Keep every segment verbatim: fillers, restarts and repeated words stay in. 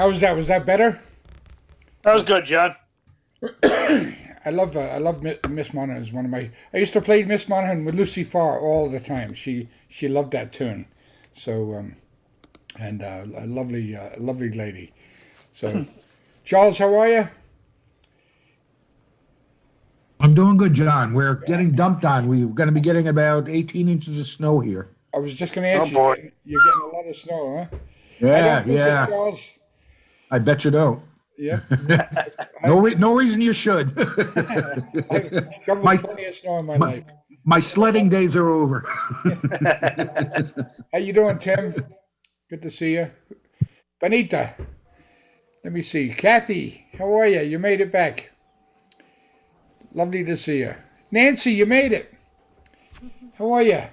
was that? Was that better? That was good, John. I love uh, I love Mi- Miss Monaghan. Is one of my. I used to play Miss Monaghan with Lucy Farr all the time. She she loved that tune. So um, and uh, a lovely uh, lovely lady. So Charles, how are you? I'm doing good, John. We're getting dumped on. We're going to be getting about eighteen inches of snow here. I was just going to ask Oh, you. boy. You're getting, you're getting a lot of snow, huh? I Yeah, don't think so, yeah. Charles. I bet you don't. Yeah. No, re- no reason you should. I've covered My- plenty of snow in my, my- life. My sledding days are over. How you doing, Tim? Good to see you. Benita. Let me see. Kathy, how are you? You made it back. Lovely to see you. Nancy, you made it. How are you?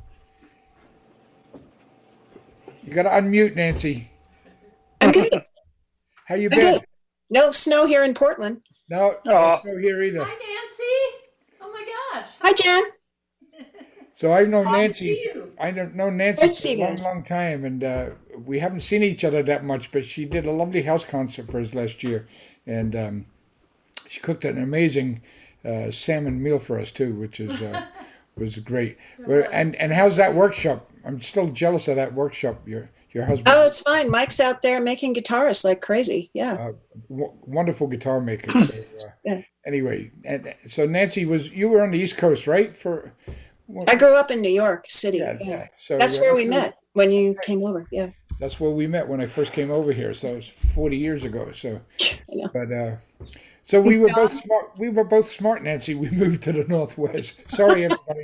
You got to unmute, Nancy. I'm good. How you I'm been? good. No snow here in Portland. No, Aw. no here either. Hi, Nancy. Oh my gosh. Hi, Jen. So I've known Nice to Nancy. see you. I know known Nancy Good to for see a you long, guys. long time, and uh, we haven't seen each other that much. But she did a lovely house concert for us last year, and um, she cooked an amazing uh, salmon meal for us too, which is uh, was great. Well, and and how's that workshop? I'm still jealous of that workshop. Your your husband, Oh, it's fine. Mike's out there making guitarists like crazy. Yeah. uh, w- wonderful guitar maker. So, uh, Yeah. Anyway, and so Nancy was you were on the East Coast, right? For I grew up in New York City. yeah, Yeah. yeah. So That's uh, where we met when you came over. Yeah. That's where we met when I first came over here. So it was forty years ago. So, I know. but uh, so we were both smart. We were both smart, Nancy. We moved to the Northwest. Sorry, everybody.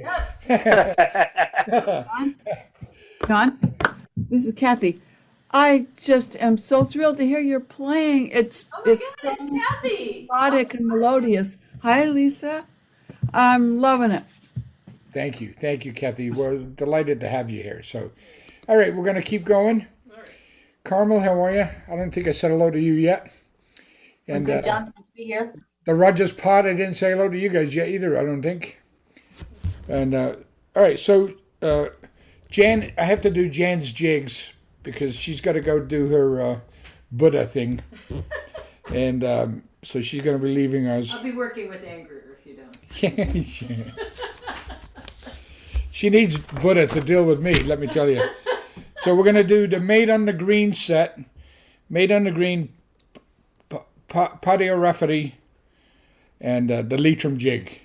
Yes. John, this is Kathy. I just am so thrilled to hear you're playing. It's Oh my it's God, so it's Kathy. melodic and melodious. Hi, Lisa. I'm loving it. Thank you, thank you, Kathy. We're delighted to have you here. So, all right, we're gonna keep going. All right. Carmel, how are you? I don't think I said hello to you yet. And Good, uh, John, nice to be here. the Rogers Pod, I didn't say hello to you guys yet either. I don't think. And uh, all right, so uh, Jan, I have to do Jan's jigs because she's got to go do her uh, Buddha thing, and um, so she's going to be leaving us. I'll be working with anger if you don't. She needs Buddha to deal with me, let me tell you. So we're going to do the Made on the Green set, Made on the Green, P- P- Patio Rafferty, and uh, the Leitrim jig.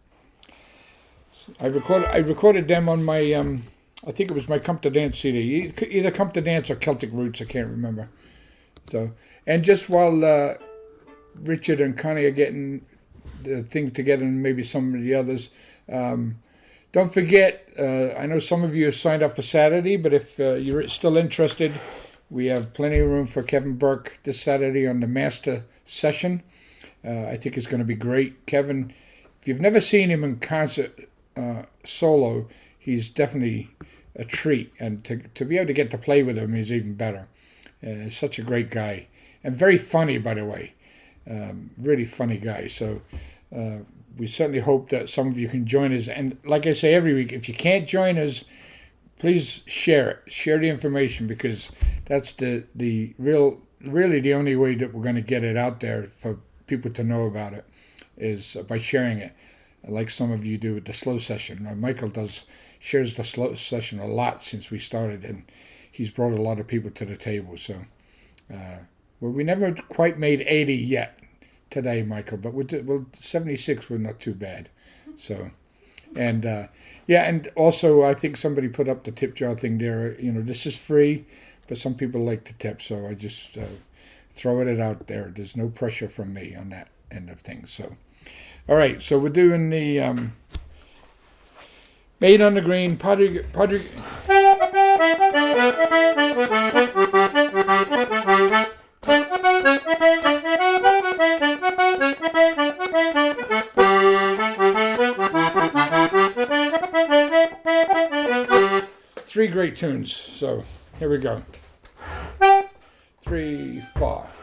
I recorded I recorded them on my um I think it was my Come to Dance C D, E- either Come to Dance or Celtic Roots, I can't remember. So and just while uh, Richard and Connie are getting the thing together, and maybe some of the others, um, don't forget. Uh, I know some of you have signed up for Saturday, but if uh, you're still interested, we have plenty of room for Kevin Burke this Saturday on the Master Session. Uh, I think it's going to be great. Kevin, if you've never seen him in concert uh, solo, he's definitely a treat. And to, to be able to get to play with him is even better. Uh, he's such a great guy. And very funny, by the way. Um, really funny guy. So uh, we certainly hope that some of you can join us. And like I say every week, if you can't join us, please share it. Share the information, because that's the, the real, really the only way that we're going to get it out there for people to know about it, is by sharing it, like some of you do with the slow session. Uh, Michael does shares the slow session a lot since we started, and he's brought a lot of people to the table. So, uh, well, we never quite made eighty yet today, Michael, but we'll, do- well, seventy-six were not too bad. So, and uh, yeah, and also I think somebody put up the tip jar thing there. You know, this is free, but some people like to tip, so I just uh, throwing it out there. There's no pressure from me on that end of things. So, all right, so we're doing the um, Made on the Green, Padre, Padre. Three great tunes. So here we go. Three, four.